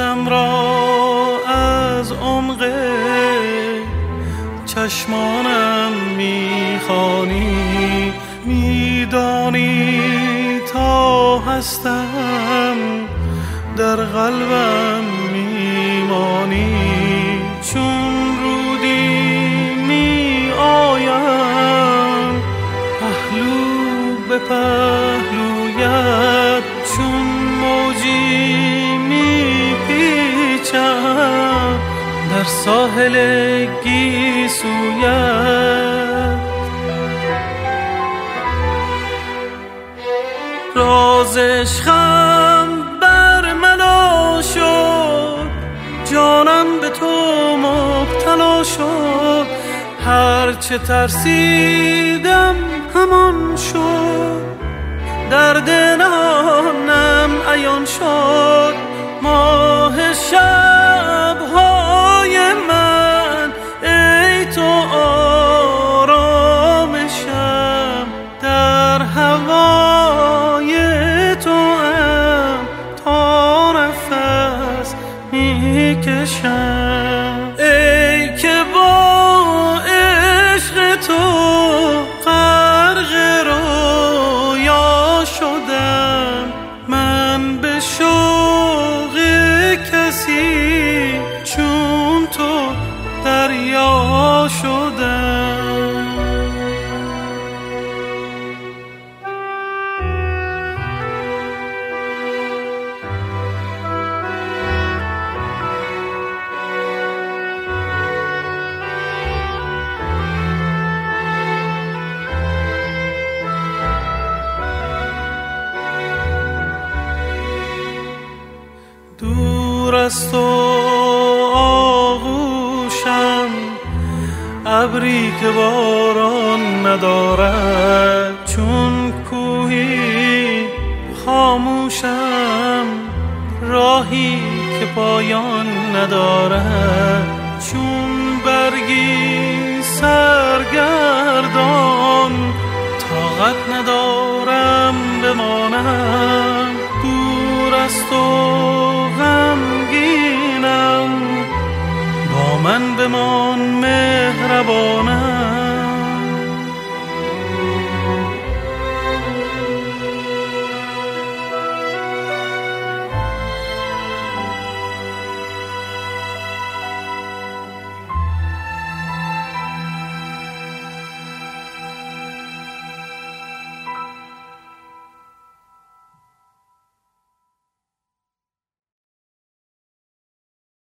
خودم را از عمق چشمانم میخوانی، میدانی تا هستم در قلبم میمانی. چون رودی می آیم پهلو به پهلویت، چون موجی می پیچم در ساحل گیسویت. راز عشقم برملا شد، جانم به تو مبتلا شد، هرچه ترسیدم همان شد، درد نهانم عیان شد. ماه شب‌های من ای تو آرامشم، در هوای تو ام تا نفس میکشم. ای که با عشق تو غرق رویا شدم، من به شوق کسی چون تو دریا شدم. دور از تو آغوشم، ابری که باران ندارد، چون کوهی خاموشم، راهی که پایان ندارد، چون برگی سرگردان طاقت ندارد